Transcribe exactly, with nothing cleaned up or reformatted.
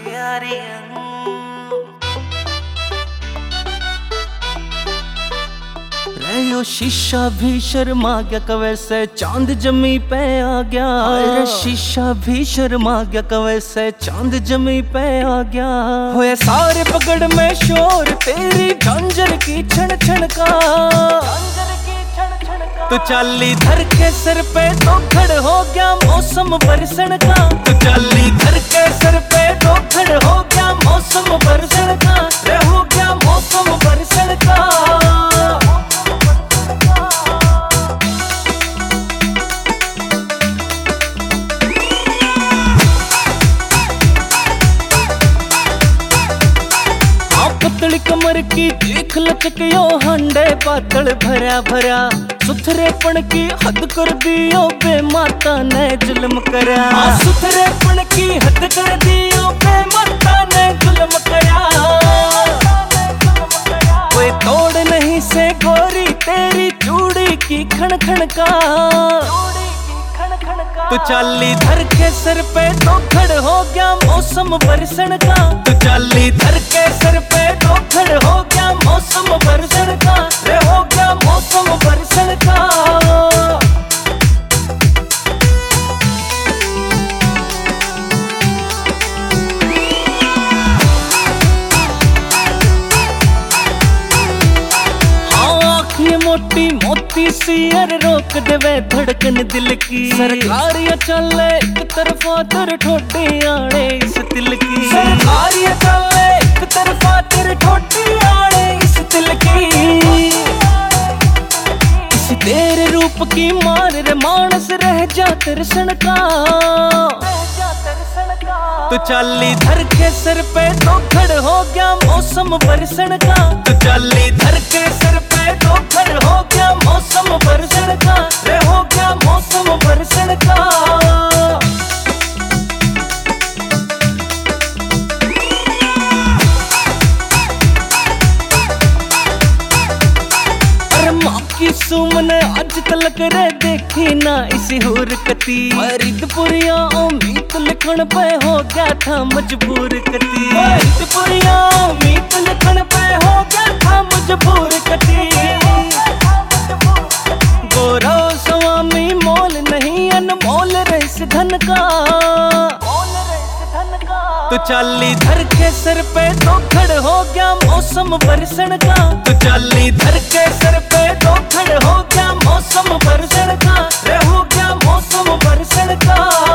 यो शीशा भी शर्मा गया कवे से चांद जमी पे आ गया। अरे शीशा भी शर्मा गया कवे से चांद जमी पे आ गया। होए सारे पगड़ में शोर तेरी झांझर की छण छण का। तो चाली धर के सर पे तो खड़ हो गया मौसम बरसण का। तो चाली धर के सर पे तो खड़ हो गया मौसम बरसण का। रे हो गया मौसम बरसण का। पतली कमर की देख लचकियो हांडे पातल भरा भरा। सुथरेपन की हद कर दियो बे माता ने जुल्म करा। सुथरेपन की हद कर दियो बे माता ने जुल्म करा। कोई तोड़ नहीं से गोरी तेरी चूड़ी की खण खण का। तो चाली धर के सर पे तो खड़ हो गया मौसम बरसण का। तो चाली धर के सर पे तो खड़ हो गया मौसम बरसण का। रे हो गया मौसम बरसण का। मोटी मोती सी अर रोक देवे धड़कन दिल की। सरकारियां चले एक तरफा तेरे ठोडी आड़े इस दिल की। सरकारियां चले एक तरफा तेरे ठोडी आड़े इस दिल की। इस तेरे रूप की मार रे मानस रह जा तरसण का। तो चाली धर के सर पे तो खड़ हो गया मौसम बरसण का। तो चाली धर के सर पे तो खड़ हो गया मौसम बरसण का। रे हो गया मौसम बरसण का। सुमने आज तलक रे देखी ना इसी होर कती। फरीदपुरिया उम्मीद लिखण पे हो गया था मजबूर कती। फरीदपुरिया उम्मीद लिखण पे हो गया था मजबूर कती। गोरा स्वामी मोल नहीं अनमोल रईस धन का। तो चाली धर के सर पे तो खड़ हो गया मौसम बरसण का। तो चाली धर के सर पे तो खड़ हो गया मौसम बरसण का। रे हो गया मौसम बरसण का।